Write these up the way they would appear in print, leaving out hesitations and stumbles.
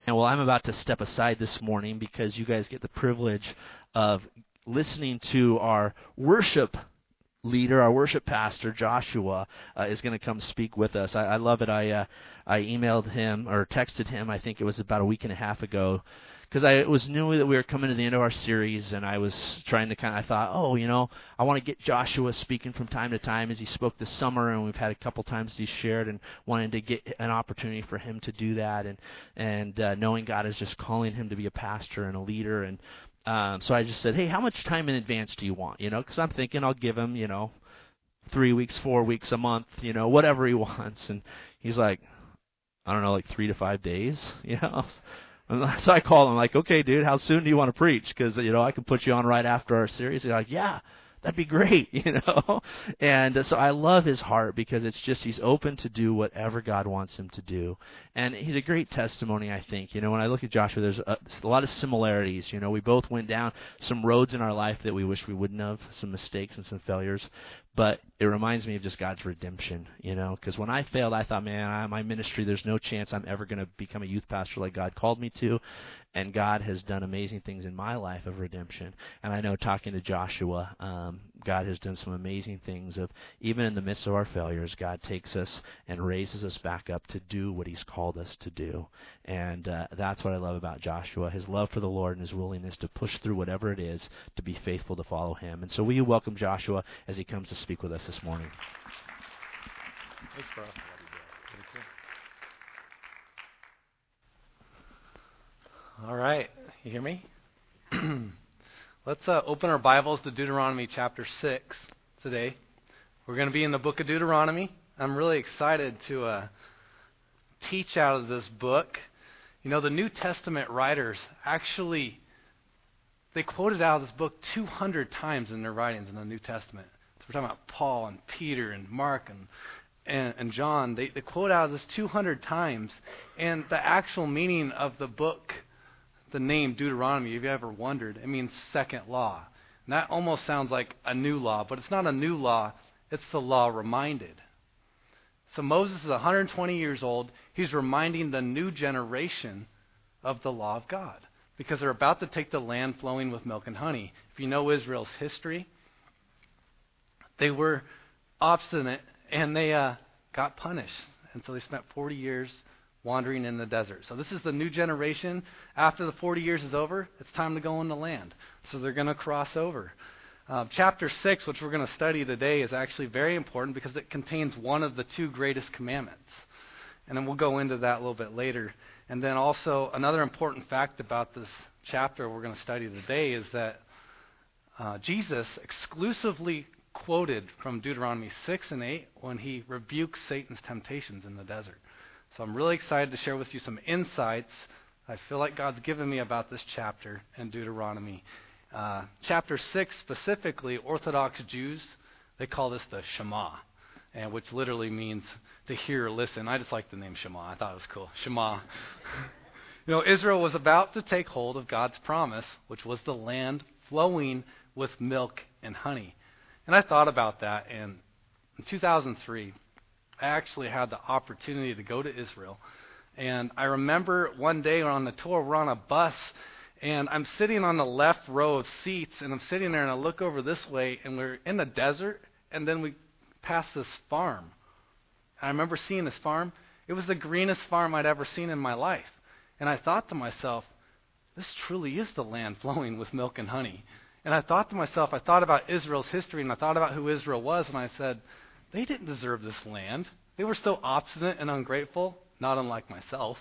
And well, I'm about to step aside this morning because you guys get the privilege of listening to our worship leader, our worship pastor, Joshua, is going to come speak with us. I love it. I emailed him or texted him, I think it was about a week and a half ago, because I was knew that we were coming to the end of our series, and I was trying to I thought, I want to get Joshua speaking from time to time, as he spoke this summer, and we've had a couple times he's shared, and wanted to get an opportunity for him to do that, and knowing God is just calling him to be a pastor and a leader, and so I just said, hey, how much time in advance do you want? Because I'm thinking I'll give him, 3 weeks, 4 weeks, a month, whatever he wants, and he's like, I don't know, like 3 to 5 days, So I call him like, okay, dude, how soon do you want to preach? Because, I can put you on right after our series. He's like, yeah, that'd be great, And so I love his heart because it's just he's open to do whatever God wants him to do. And he's a great testimony, I think. When I look at Joshua, there's a lot of similarities. We both went down some roads in our life that we wish we wouldn't have, some mistakes and some failures. But it reminds me of just God's redemption, because when I failed, I thought, man, my ministry, there's no chance I'm ever going to become a youth pastor like God called me to. And God has done amazing things in my life of redemption. And I know talking to Joshua, God has done some amazing things of, even in the midst of our failures, God takes us and raises us back up to do what he's called us to do. And that's what I love about Joshua, his love for the Lord and his willingness to push through whatever it is to be faithful to follow him. And so will you welcome Joshua as he comes to speak with us this morning? Thanks, bro. All right, you hear me? Let's open our Bibles to Deuteronomy chapter 6 today. We're going to be in the book of Deuteronomy. I'm really excited to teach out of this book. The New Testament writers actually, they quoted out of this book 200 times in their writings in the New Testament. So we're talking about Paul and Peter and Mark and John. They quote out of this 200 times, and the actual meaning of the book, the name Deuteronomy, if you ever wondered, it means second law. And that almost sounds like a new law, but it's not a new law, it's the law reminded. So Moses is 120 years old. He's reminding the new generation of the law of God because they're about to take the land flowing with milk and honey. If you know Israel's history, they were obstinate and they got punished. And so they spent 40 years wandering in the desert. So this is the new generation. After the 40 years is over, it's time to go in the land. So they're going to cross over. Chapter 6, which we're going to study today, is actually very important because it contains one of the two greatest commandments. And then we'll go into that a little bit later. And then also another important fact about this chapter we're going to study today is that Jesus exclusively quoted from Deuteronomy 6 and 8 when he rebukes Satan's temptations in the desert. So I'm really excited to share with you some insights I feel like God's given me about this chapter in Deuteronomy. Chapter 6 specifically, Orthodox Jews, they call this the Shema, and which literally means to hear or listen. I just like the name Shema. I thought it was cool. Shema. Israel was about to take hold of God's promise, which was the land flowing with milk and honey. And I thought about that, and in 2003, I actually had the opportunity to go to Israel. And I remember one day on the tour, we're on a bus, and I'm sitting on the left row of seats, and I'm sitting there, and I look over this way, and we're in the desert, and then we pass this farm. And I remember seeing this farm. It was the greenest farm I'd ever seen in my life. And I thought to myself, this truly is the land flowing with milk and honey. And I thought to myself, I thought about Israel's history, and I thought about who Israel was, and I said, they didn't deserve this land. They were so obstinate and ungrateful, not unlike myself.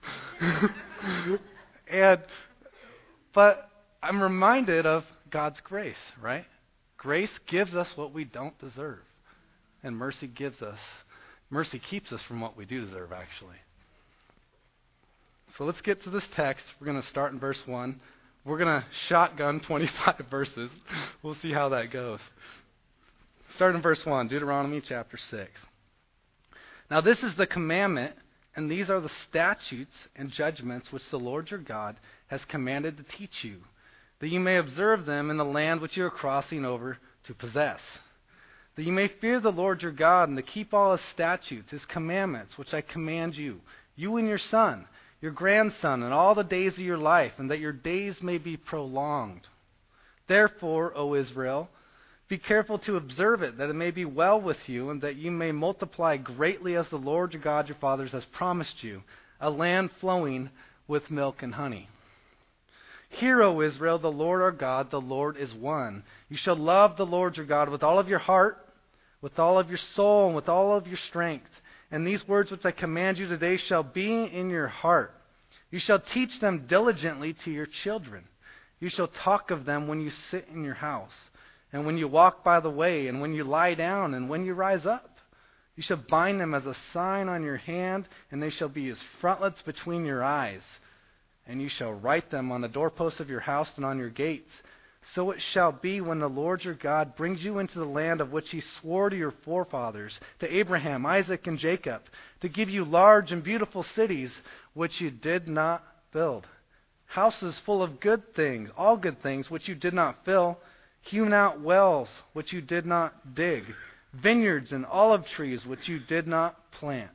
But I'm reminded of God's grace, right? Grace gives us what we don't deserve. And mercy keeps us from what we do deserve, actually. So let's get to this text. We're going to start in verse 1. We're going to shotgun 25 verses. We'll see how that goes. Start in verse 1, Deuteronomy chapter 6. Now this is the commandment, and these are the statutes and judgments which the Lord your God has commanded to teach you, that you may observe them in the land which you are crossing over to possess, that you may fear the Lord your God and to keep all his statutes, his commandments, which I command you, you and your son, your grandson, and all the days of your life, and that your days may be prolonged. Therefore, O Israel, be careful to observe it, that it may be well with you, and that you may multiply greatly as the Lord your God your fathers has promised you, a land flowing with milk and honey. Hear, O Israel, the Lord our God, the Lord is one. You shall love the Lord your God with all of your heart, with all of your soul, and with all of your strength. And these words which I command you today shall be in your heart. You shall teach them diligently to your children. You shall talk of them when you sit in your house, and when you walk by the way, and when you lie down, and when you rise up. You shall bind them as a sign on your hand, and they shall be as frontlets between your eyes. And you shall write them on the doorposts of your house and on your gates. So it shall be when the Lord your God brings you into the land of which he swore to your forefathers, to Abraham, Isaac, and Jacob, to give you large and beautiful cities which you did not build, houses full of good things, all good things which you did not fill, hewn out wells which you did not dig, vineyards and olive trees which you did not plant.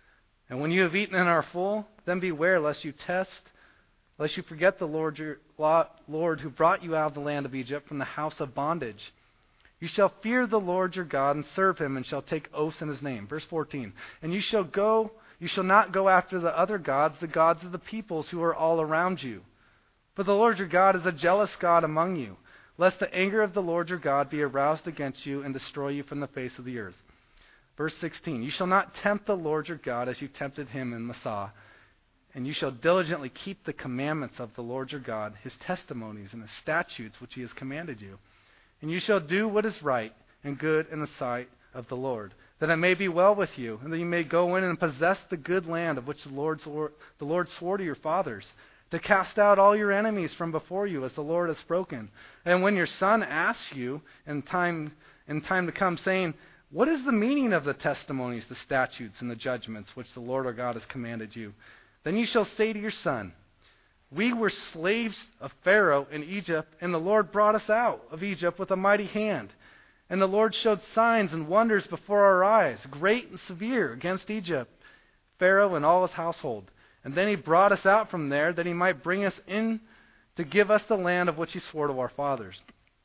And when you have eaten and are full, then beware lest you forget the Lord your Lord who brought you out of the land of Egypt from the house of bondage. You shall fear the Lord your God and serve him, and shall take oaths in his name. Verse 14. And you shall not go after the other gods, the gods of the peoples who are all around you. For the Lord your God is a jealous God among you, lest the anger of the Lord your God be aroused against you and destroy you from the face of the earth. Verse 16. You shall not tempt the Lord your God as you tempted him in Massah. And you shall diligently keep the commandments of the Lord your God, his testimonies and his statutes which he has commanded you. And you shall do what is right and good in the sight of the Lord, that it may be well with you, and that you may go in and possess the good land of which the Lord swore to your fathers, to cast out all your enemies from before you, as the Lord has spoken. And when your son asks you in time to come, saying, what is the meaning of the testimonies, the statutes, and the judgments which the Lord our God has commanded you? Then you shall say to your son, we were slaves of Pharaoh in Egypt, and the Lord brought us out of Egypt with a mighty hand. And the Lord showed signs and wonders before our eyes, great and severe, against Egypt, Pharaoh and all his household. And then he brought us out from there, that he might bring us in to give us the land of which he swore to our fathers.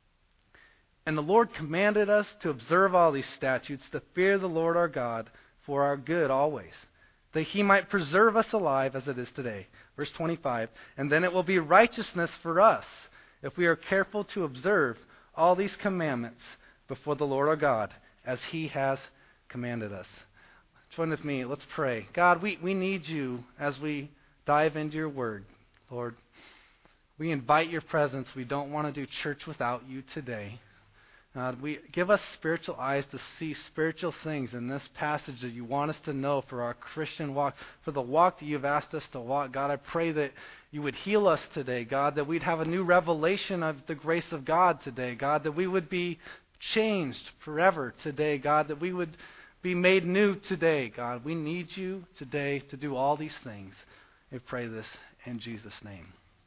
And the Lord commanded us to observe all these statutes, to fear the Lord our God for our good always, that he might preserve us alive as it is today. Verse 25, and then it will be righteousness for us if we are careful to observe all these commandments before the Lord our God, as he has commanded us. Join with me. Let's pray. God, we need you as we dive into your word. Lord, we invite your presence. We don't want to do church without you today. We give us spiritual eyes to see spiritual things in this passage that you want us to know for our Christian walk, for the walk that you've asked us to walk. God, I pray that you would heal us today, God, that we'd have a new revelation of the grace of God today, God, that we would be changed forever today, God, that we would be made new today, God. We need you today to do all these things. We pray this in Jesus' name.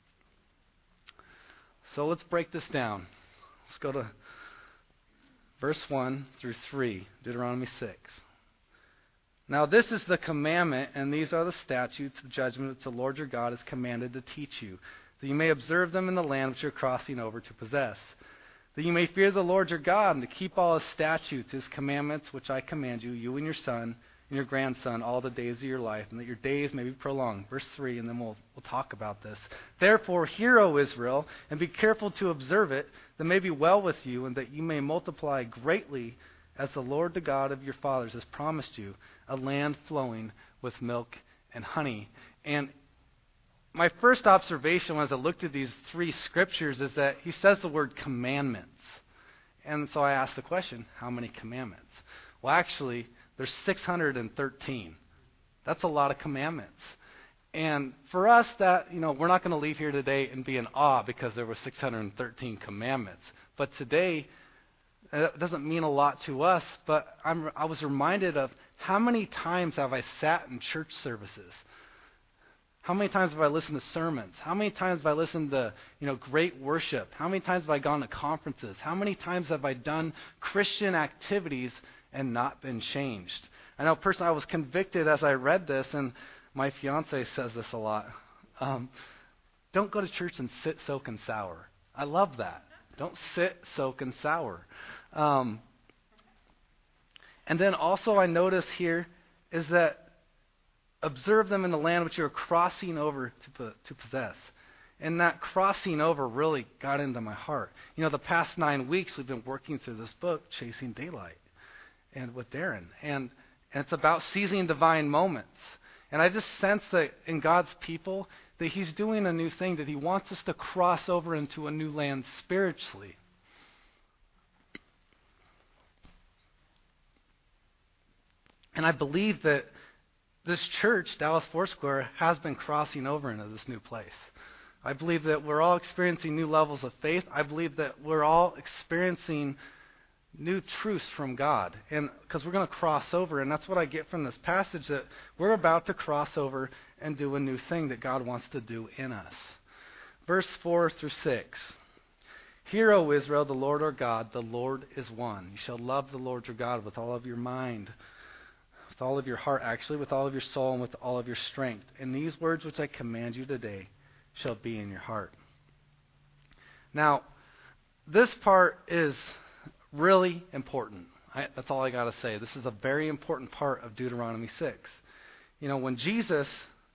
So let's break this down. Let's go to verse 1 through 3, Deuteronomy 6. Now this is the commandment, and these are the statutes, the judgment which the Lord your God has commanded to teach you, that you may observe them in the land which you're crossing over to possess, that you may fear the Lord your God, and to keep all his statutes, his commandments, which I command you, you and your son and your grandson, all the days of your life, and that your days may be prolonged. Verse 3, and then we'll talk about this. Therefore, hear, O Israel, and be careful to observe it, that may be well with you, and that you may multiply greatly, as the Lord the God of your fathers has promised you, a land flowing with milk and honey. And my first observation as I looked at these three scriptures is that he says the word commandments. And so I asked the question, how many commandments? Well, actually, there's 613. That's a lot of commandments. And for us, that, we're not going to leave here today and be in awe because there were 613 commandments. But today, it doesn't mean a lot to us, but I was reminded of how many times have I sat in church services. How many times have I listened to sermons? How many times have I listened to, great worship? How many times have I gone to conferences? How many times have I done Christian activities and not been changed? I know personally I was convicted as I read this, and My fiance says this a lot. Don't go to church and sit, soak, and sour. I love that. Don't sit, soak, and sour. And then also I notice here is that observe them in the land which you are crossing over to possess. And that crossing over really got into my heart. The past 9 weeks we've been working through this book, Chasing Daylight, and with Darren. And it's about seizing divine moments. And I just sense that in God's people, that He's doing a new thing, that He wants us to cross over into a new land spiritually. And I believe that this church, Dallas Foursquare, has been crossing over into this new place. I believe that we're all experiencing new levels of faith. I believe that we're all experiencing new truths from God. And because we're going to cross over, and that's what I get from this passage, that we're about to cross over and do a new thing that God wants to do in us. Verse 4 through 6. Hear, O Israel, the Lord our God, the Lord is one. You shall love the Lord your God with all of your mind, with all of your heart, with all of your soul, and with all of your strength. And these words which I command you today shall be in your heart. Now, this part is really important. That's all I got to say. This is a very important part of Deuteronomy 6. When Jesus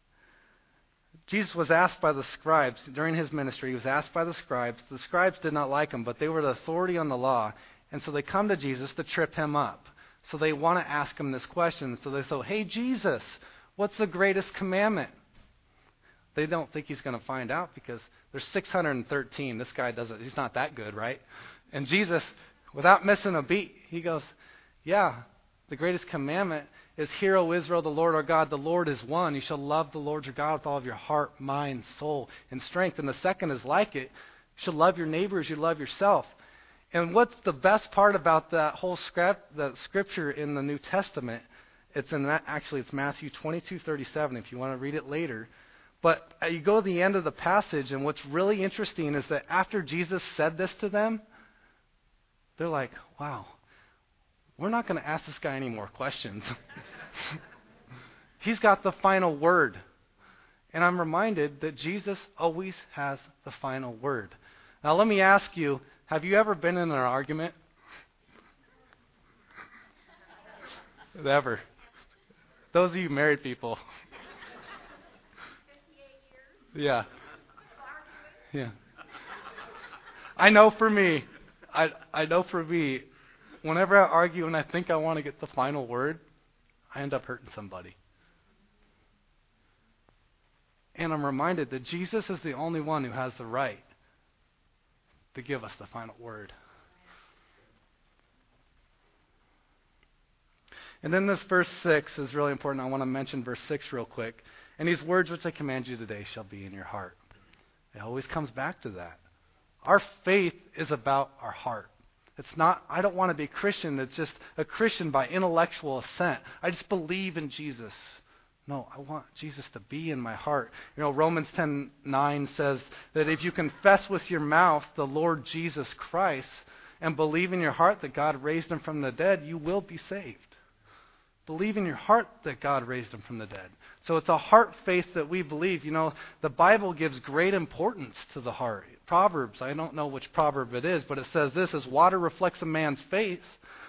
was asked by the scribes during His ministry, He was asked by the scribes. The scribes did not like Him, but they were the authority on the law. And so they come to Jesus to trip Him up. So they want to ask Him this question. So they say, hey, Jesus, what's the greatest commandment? They don't think He's going to find out because there's 613. This guy he's not that good, right? And Jesus, without missing a beat, He goes, yeah, the greatest commandment is, Hear, O Israel, the Lord our God, the Lord is one. You shall love the Lord your God with all of your heart, mind, soul, and strength. And the second is like it. You shall love your neighbor as you love yourself. And what's the best part about that whole scripture in the New Testament? It's Matthew 22:37. If you want to read it later. But you go to the end of the passage, and what's really interesting is that after Jesus said this to them, they're like, wow, we're not going to ask this guy any more questions. He's got the final word. And I'm reminded that Jesus always has the final word. Now let me ask you, have you ever been in an argument? Ever? Those of you married people. Yeah. I know for me, whenever I argue and I think I want to get the final word, I end up hurting somebody. And I'm reminded that Jesus is the only one who has the right to give us the final word. And then this verse 6 is really important. I want to mention verse 6 real quick. And these words which I command you today shall be in your heart. It always comes back to that. Our faith is about our heart. It's not, I don't want to be a Christian that's just a Christian by intellectual assent. I just believe in Jesus. No, I want Jesus to be in my heart. Romans 10:9 says that if you confess with your mouth the Lord Jesus Christ and believe in your heart that God raised Him from the dead, you will be saved. Believe in your heart that God raised Him from the dead. So it's a heart faith that we believe. The Bible gives great importance to the heart. Proverbs, I don't know which proverb it is, but it says this, as water reflects a man's face,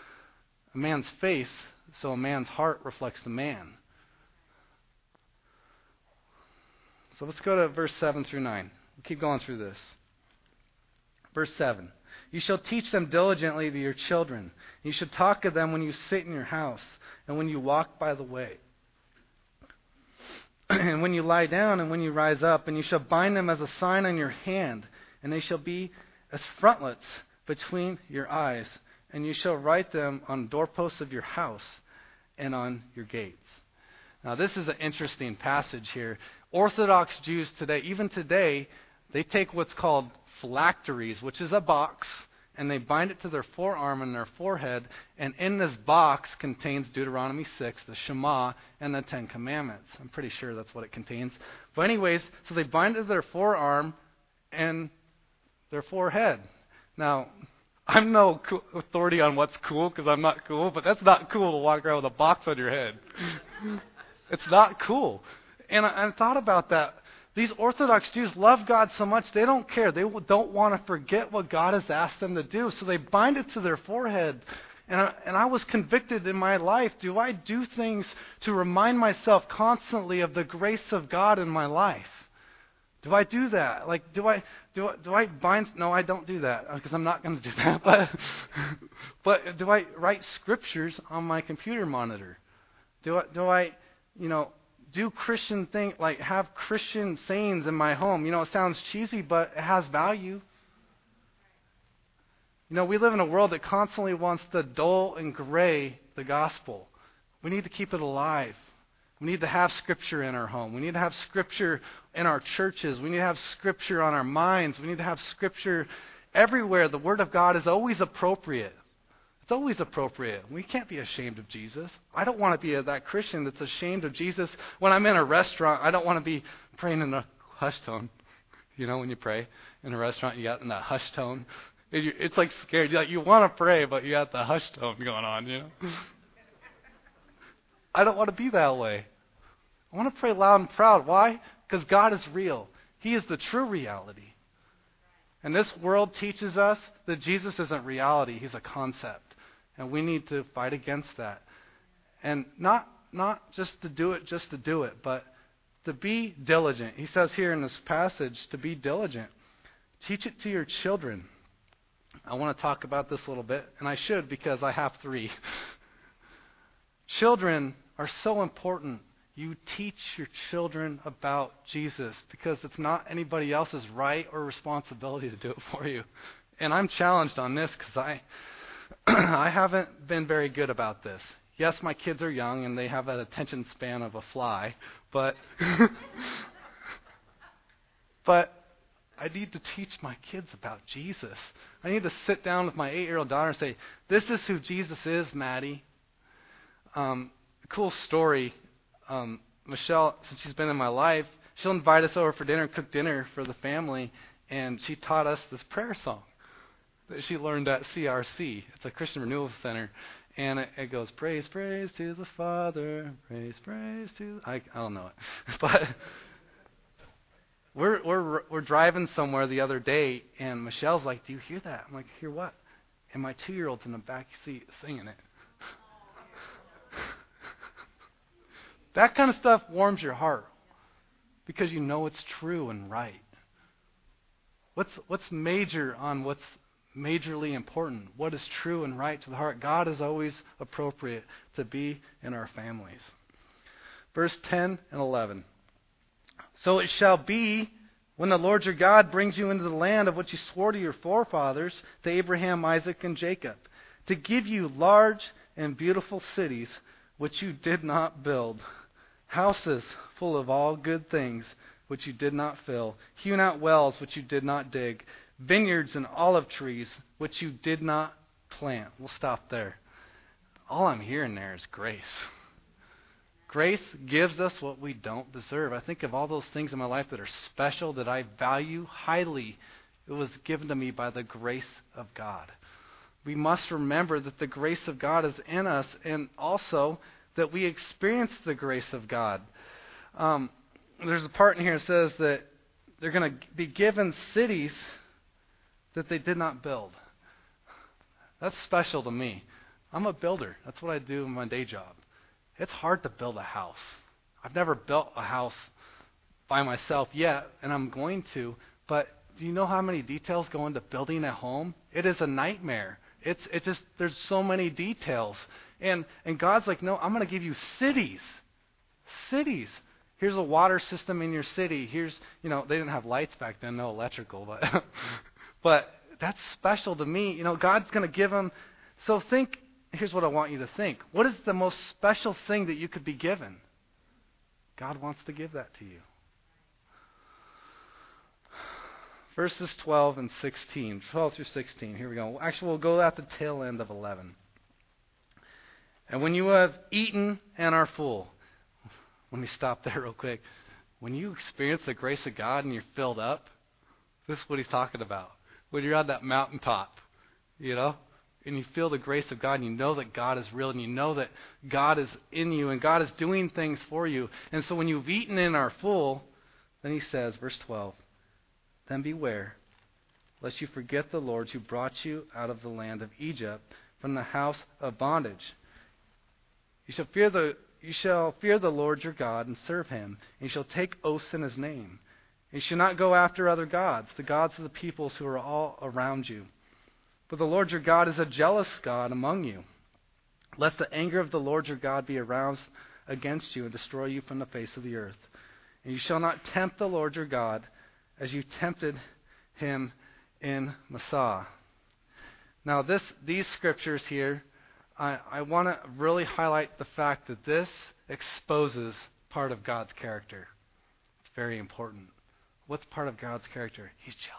so a man's heart reflects the man. So let's go to verse 7 through 9. We'll keep going through this. Verse 7. You shall teach them diligently to your children. You should talk of them when you sit in your house and when you walk by the way. And when you lie down and when you rise up, and you shall bind them as a sign on your hand, and they shall be as frontlets between your eyes, and you shall write them on doorposts of your house and on your gates. Now this is an interesting passage here. Orthodox Jews today, even today, they take what's called phylacteries, which is a box, and they bind it to their forearm and their forehead, and in this box contains Deuteronomy 6, the Shema, and the Ten Commandments. I'm pretty sure that's what it contains. But anyways, so they bind it to their forearm and their forehead. Now, I'm no authority on what's cool because I'm not cool, but that's not cool to walk around with a box on your head. It's not cool. And I thought about that. These Orthodox Jews love God so much, they don't care. They don't want to forget what God has asked them to do, so they bind it to their forehead. And I was convicted in my life. Do I do things to remind myself constantly of the grace of God in my life? Do I do that? Like, do I bind? No, I don't do that because I'm not going to do that. But do I write scriptures on my computer monitor? Do I do Christian thing, like have Christian sayings in my home? It sounds cheesy, but it has value. We live in a world that constantly wants to dull and gray the gospel. We need to keep it alive. We need to have Scripture in our home. We need to have Scripture in our churches. We need to have Scripture on our minds. We need to have Scripture everywhere. The Word of God is always appropriate. It's always appropriate. We can't be ashamed of Jesus. I don't want to be that Christian that's ashamed of Jesus. When I'm in a restaurant, I don't want to be praying in a hushed tone. When you pray in a restaurant, you got in that hushed tone. It's like scared. You want to pray, but you got the hushed tone going on, I don't want to be that way. I want to pray loud and proud. Why? Because God is real. He is the true reality. And this world teaches us that Jesus isn't reality. He's a concept. And we need to fight against that. And not just to do it, but to be diligent. He says here in this passage to be diligent. Teach it to your children. I want to talk about this a little bit, and I should because I have 3. Children are so important. You teach your children about Jesus because it's not anybody else's right or responsibility to do it for you. And I'm challenged on this because I haven't been very good about this. Yes, my kids are young and they have an attention span of a fly, but I need to teach my kids about Jesus. I need to sit down with my 8-year-old daughter and say, this is who Jesus is, Maddie. Cool story. Michelle, since she's been in my life, she'll invite us over for dinner, cook dinner for the family, and she taught us this prayer song that she learned at CRC. It's a Christian Renewal Center. And it goes, praise, praise to the Father, praise, praise to... I don't know it. But... We're driving somewhere the other day, and Michelle's like, do you hear that? I'm like, hear what? And my 2-year-old's in the back seat singing it. That kind of stuff warms your heart because you know it's true and right. What's major on what's majorly important? What is true and right to the heart? God is always appropriate to be in our families. Verse 10 and 11. So it shall be when the Lord your God brings you into the land of which he swore to your forefathers, to Abraham, Isaac, and Jacob, to give you large and beautiful cities which you did not build, houses full of all good things which you did not fill, hewn out wells which you did not dig, vineyards and olive trees which you did not plant. We'll stop there. All I'm hearing there is grace. Grace gives us what we don't deserve. I think of all those things in my life that are special, that I value highly. It was given to me by the grace of God. We must remember that the grace of God is in us, and also that we experience the grace of God. There's a part in here that says that they're going to be given cities that they did not build. That's special to me. I'm a builder. That's what I do in my day job. It's hard to build a house. I've never built a house by myself yet, and I'm going to. But do you know how many details go into building a home? It is a nightmare. It's just, there's so many details. And God's like, no, I'm going to give you cities. Cities. Here's a water system in your city. Here's, they didn't have lights back then, no electrical, but but that's special to me. God's going to give them. So here's what I want you to think. What is the most special thing that you could be given? God wants to give that to you. Verses 12 and 16. 12 through 16. Here we go. Actually, we'll go at the tail end of 11. And when you have eaten and are full. Let me stop there real quick. When you experience the grace of God and you're filled up, this is what he's talking about. When you're on that mountaintop, and you feel the grace of God, and you know that God is real, and you know that God is in you, and God is doing things for you. And so when you've eaten and are full, then he says, verse 12, then beware, lest you forget the Lord who brought you out of the land of Egypt from the house of bondage. You shall fear the Lord your God and serve him, and you shall take oaths in his name. You shall not go after other gods, the gods of the peoples who are all around you. For the Lord your God is a jealous God among you, lest the anger of the Lord your God be aroused against you and destroy you from the face of the earth. And you shall not tempt the Lord your God as you tempted him in Massah. Now these scriptures here, I want to really highlight the fact that this exposes part of God's character. It's very important. What's part of God's character? He's jealous.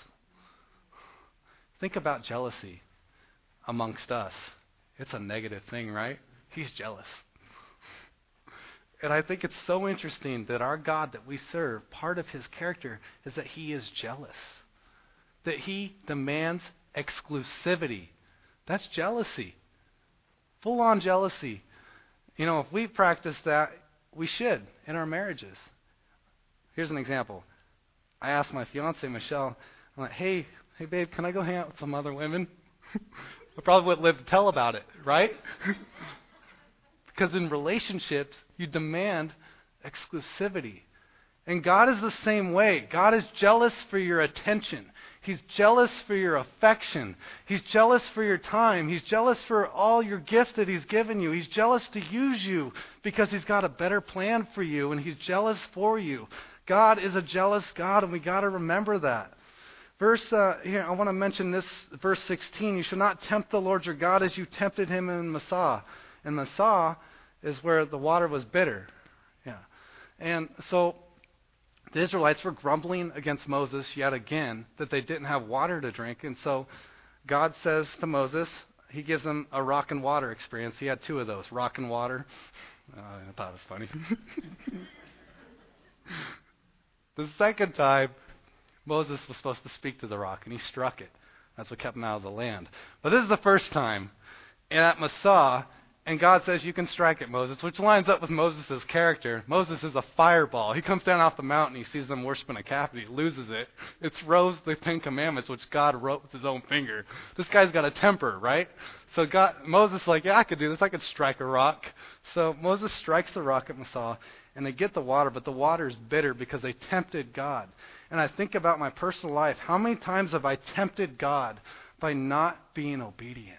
Think about jealousy amongst us. It's a negative thing, right? He's jealous. And I think it's so interesting that our God that we serve, part of his character is that he is jealous. That he demands exclusivity. That's jealousy. Full-on jealousy. You know, if we practice that, we should in our marriages. Here's an example. I asked my fiance, Michelle, I'm like, hey babe, can I go hang out with some other women? I probably wouldn't live to tell about it, right? Because in relationships, you demand exclusivity. And God is the same way. God is jealous for your attention. He's jealous for your affection. He's jealous for your time. He's jealous for all your gifts that he's given you. He's jealous to use you because he's got a better plan for you, and he's jealous for you. God is a jealous God, and we got to remember that. Here, I want to mention this, verse 16. You shall not tempt the Lord your God as you tempted him in Massah. And Massah is where the water was bitter. Yeah. And so the Israelites were grumbling against Moses yet again that they didn't have water to drink. And so God says to Moses, he gives them a rock and water experience. He had two of those, rock and water. I thought it was funny. The second time, Moses was supposed to speak to the rock, and he struck it. That's what kept him out of the land. But this is the first time, and at Massah, and God says, you can strike it, Moses, which lines up with Moses' character. Moses is a fireball. He comes down off the mountain, he sees them worshiping a calf, and he loses it. It throws the Ten Commandments, which God wrote with his own finger. This guy's got a temper, right? So Moses is like, yeah, I could do this. I could strike a rock. So Moses strikes the rock at Massah, and they get the water, but the water is bitter because they tempted God. And I think about my personal life. How many times have I tempted God by not being obedient?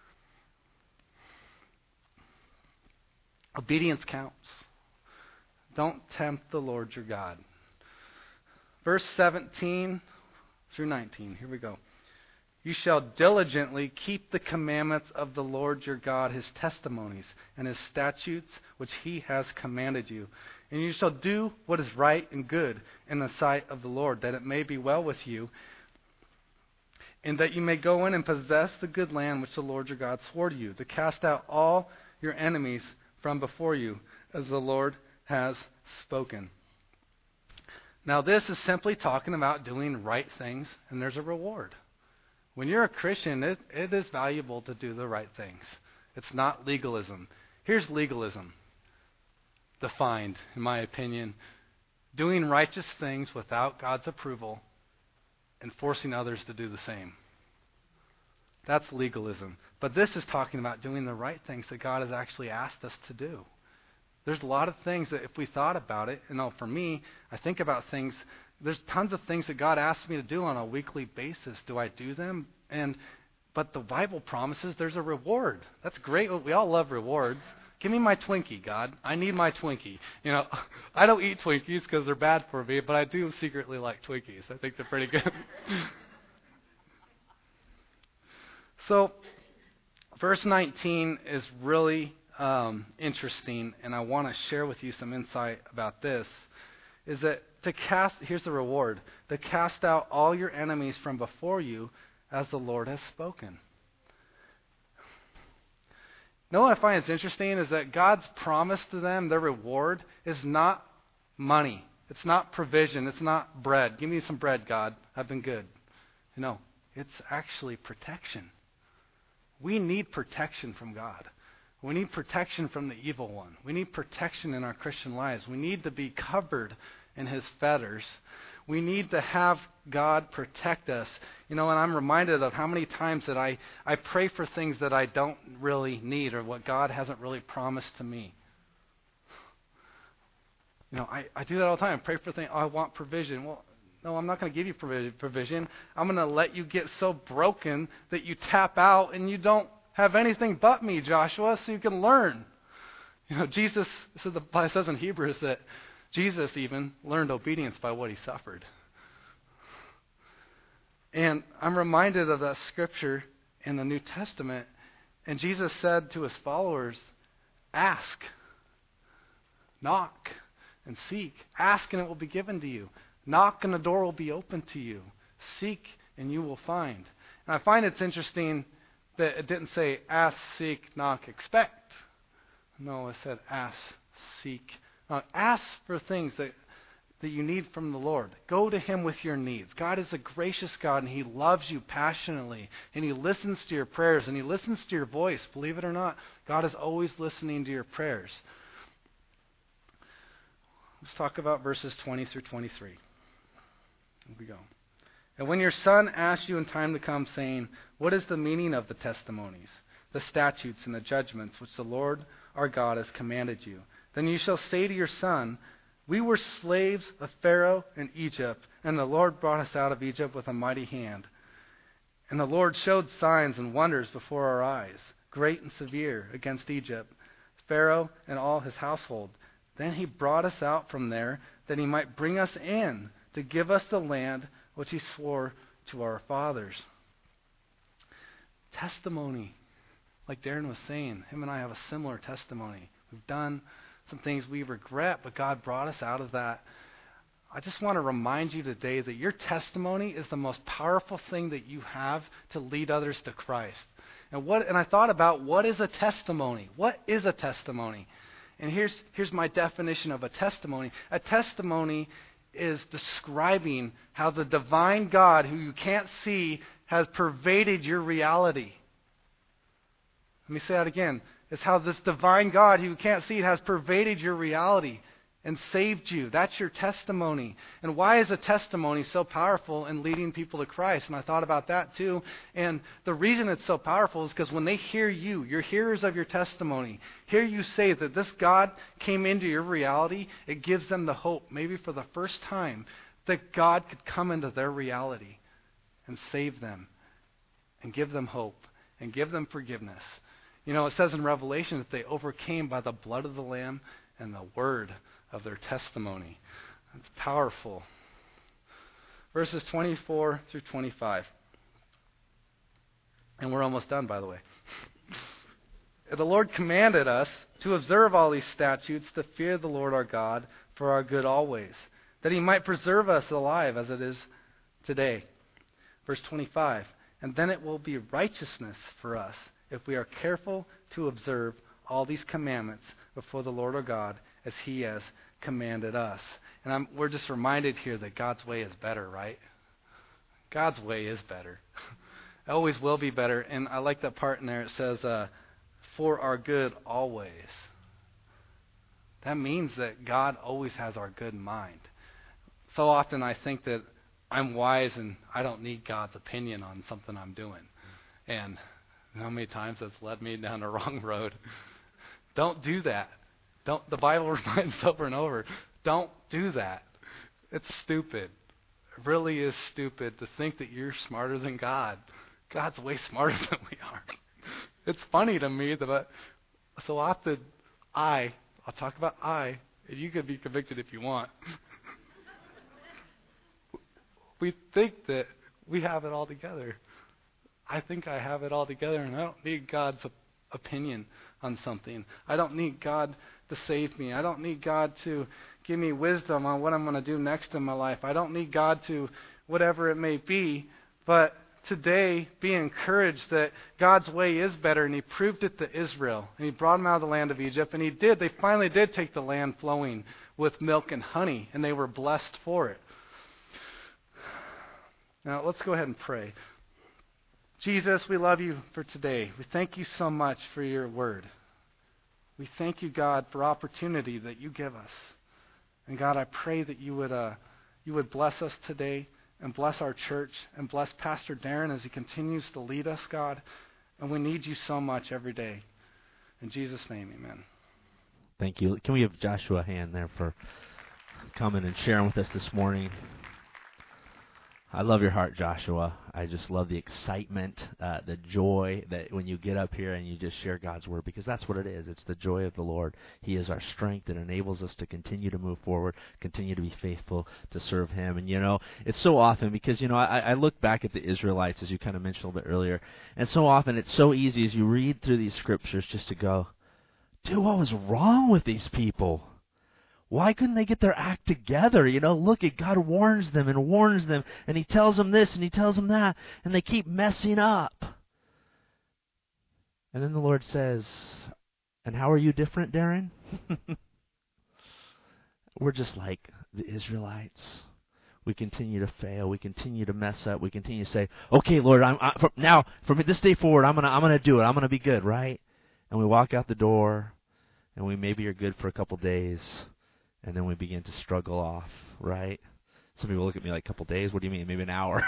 Obedience counts. Don't tempt the Lord your God. Verse 17 through 19. Here we go. You shall diligently keep the commandments of the Lord your God, his testimonies, and his statutes which he has commanded you. And you shall do what is right and good in the sight of the Lord, that it may be well with you, and that you may go in and possess the good land which the Lord your God swore to you, to cast out all your enemies from before you, as the Lord has spoken. Now this is simply talking about doing right things, and there's a reward. When you're a Christian, it is valuable to do the right things. It's not legalism. Here's legalism defined, in my opinion: doing righteous things without God's approval and forcing others to do the same. That's legalism. But this is talking about doing the right things that God has actually asked us to do. There's a lot of things that if we thought about it, for me, I think about things. There's tons of things that God asks me to do on a weekly basis. Do I do them? But the Bible promises there's a reward. That's great. We all love rewards. Give me my Twinkie, God. I need my Twinkie. I don't eat Twinkies because they're bad for me, but I do secretly like Twinkies. I think they're pretty good. So, verse 19 is really interesting, and I want to share with you some insight about this. Is that here's the reward: to cast out all your enemies from before you, as the Lord has spoken. Now, what I find is interesting is that God's promise to them, their reward, is not money. It's not provision. It's not bread. Give me some bread, God. I've been good. No, it's actually protection. We need protection from God. We need protection from the evil one. We need protection in our Christian lives. We need to be covered in his fetters. We need to have God protect us. And I'm reminded of how many times that I pray for things that I don't really need or what God hasn't really promised to me. I do that all the time. I pray for things. I want provision. Well, no, I'm not going to give you provision. I'm going to let you get so broken that you tap out and you don't have anything but me, Joshua, so you can learn. Jesus, so the Bible says in Hebrews that Jesus even learned obedience by what he suffered. And I'm reminded of that scripture in the New Testament. And Jesus said to his followers, ask, knock, and seek. Ask and it will be given to you. Knock and the door will be open to you. Seek and you will find. And I find it's interesting that it didn't say ask, seek, knock, expect. No, it said ask, seek. Ask for things that you need from the Lord. Go to him with your needs. God is a gracious God, and he loves you passionately, and he listens to your prayers, and he listens to your voice. Believe it or not, God is always listening to your prayers. Let's talk about verses 20 through 23. Here we go. And when your son asks you in time to come, saying, what is the meaning of the testimonies, the statutes, and the judgments which the Lord our God has commanded you? Then you shall say to your son, we were slaves of Pharaoh in Egypt, and the Lord brought us out of Egypt with a mighty hand. And the Lord showed signs and wonders before our eyes, great and severe, against Egypt, Pharaoh and all his household. Then he brought us out from there, that he might bring us in, to give us the land which he swore to our fathers. Testimony. Like Darren was saying, him and I have a similar testimony. We've done some things we regret, but God brought us out of that. I just want to remind you today that your testimony is the most powerful thing that you have to lead others to Christ. And I thought about, what is a testimony? What is a testimony? And here's my definition of a testimony. A testimony is describing how the divine God, who you can't see, has pervaded your reality. Let me say that again. It's how this divine God, who you can't see, has pervaded your reality and saved you. That's your testimony. And why is a testimony so powerful in leading people to Christ? And I thought about that too. And the reason it's so powerful is because when they hear you, your hearers of your testimony, hear you say that this God came into your reality, it gives them the hope, maybe for the first time, that God could come into their reality and save them and give them hope and give them forgiveness. It says in Revelation that they overcame by the blood of the Lamb and the word of their testimony. It's powerful. Verses 24 through 25. And we're almost done, by the way. The Lord commanded us to observe all these statutes, to fear the Lord our God for our good always, that he might preserve us alive as it is today. Verse 25. And then it will be righteousness for us if we are careful to observe all these commandments before the Lord our God as he has commanded us. And we're just reminded here that God's way is better, right? God's way is better. It always will be better. And I like that part in there. It says, for our good always. That means that God always has our good in mind. So often I think that I'm wise and I don't need God's opinion on something I'm doing. And how many times that's led me down the wrong road. Don't do that. The Bible reminds us over and over, don't do that. It's stupid. It really is stupid to think that you're smarter than God. God's way smarter than we are. It's funny to me that so often I'll talk about and you can be convicted if you want. We think that we have it all together. I think I have it all together, and I don't need God's opinion on something. I don't need God to save me. I don't need God to give me wisdom on what I'm going to do next in my life. I don't need God to whatever it may be. But today, be encouraged that God's way is better, and he proved it to Israel. And he brought them out of the land of Egypt, and he did. They finally did take the land flowing with milk and honey, and they were blessed for it. Now, let's go ahead and pray. Jesus, we love you for today. We thank you so much for your word. We thank you, God, for opportunity that you give us. And God, I pray that you would bless us today and bless our church and bless Pastor Darren as he continues to lead us, God. And we need you so much every day. In Jesus' name, amen. Thank you. Can we have Joshua a hand there for coming and sharing with us this morning? I love your heart, Joshua. I just love the excitement, the joy that when you get up here and you just share God's word, because that's what it is. It's the joy of the Lord. He is our strength and enables us to continue to move forward, continue to be faithful to serve Him. And, it's so often because, I look back at the Israelites, as you kind of mentioned a little bit earlier, and so often it's so easy as you read through these scriptures just to go, dude, what was wrong with these people? Why couldn't they get their act together? Look at God warns them, and He tells them this, and He tells them that, and they keep messing up. And then the Lord says, and how are you different, Darren? We're just like the Israelites. We continue to fail. We continue to mess up. We continue to say, okay, Lord, from this day forward, I'm gonna do it. I'm gonna be good, right? And we walk out the door, and we maybe are good for a couple days. And then we begin to struggle off, right? Some people look at me like, a couple days? What do you mean? Maybe an hour.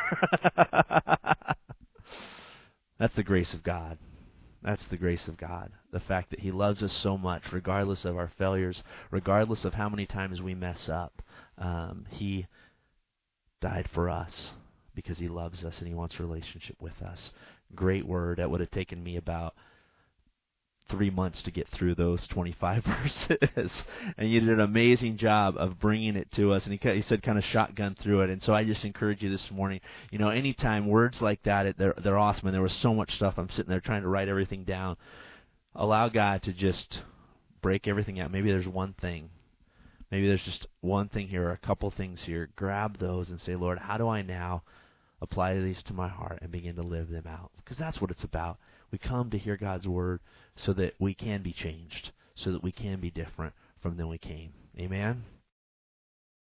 That's the grace of God. That's the grace of God. The fact that He loves us so much, regardless of our failures, regardless of how many times we mess up. He died for us because He loves us and He wants a relationship with us. Great word. That would have taken me about 3 months to get through those 25 verses, and you did an amazing job of bringing it to us, and he said kind of shotgun through it. And so I just encourage you this morning, anytime words like that, they're awesome, and there was so much stuff. I'm sitting there trying to write everything down. Allow God to just break everything out. Maybe there's one thing. Maybe there's just one thing here or a couple things here. Grab those and say, Lord, how do I now apply these to my heart and begin to live them out? Because that's what it's about. We come to hear God's word so that we can be changed, so that we can be different from than we came. Amen?